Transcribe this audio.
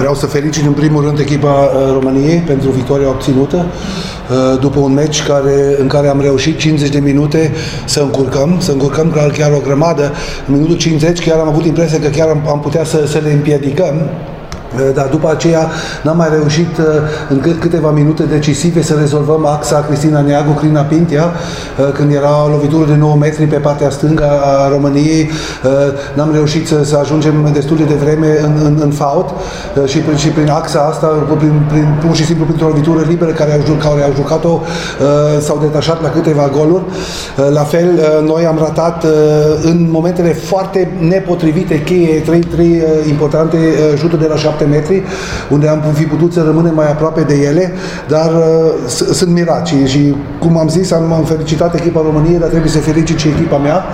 Vreau să felicit în primul rând echipa României pentru victoria obținută după un meci în care am reușit 50 de minute să încurcăm chiar o grămadă. În minutul 50 chiar am avut impresia că chiar am putea să le împiedicăm. Dar după aceea n-am mai reușit în câteva minute decisive să rezolvăm axa Cristina Neagu, Crina Pintea, când era o lovitură de 9 metri pe partea stângă a României. N-am reușit să ajungem destul de devreme în fault și prin axa asta, pur și simplu printr-o lovitură liberă care au jucat-o, s-au detașat la câteva goluri. La fel, noi am ratat în momentele foarte nepotrivite cheie, trei importante șuturi de la 7 metri, unde am fi putut să rămânem mai aproape de ele, dar sunt mirați și cum am zis, am felicitat echipa României, dar trebuie să felicit și echipa mea.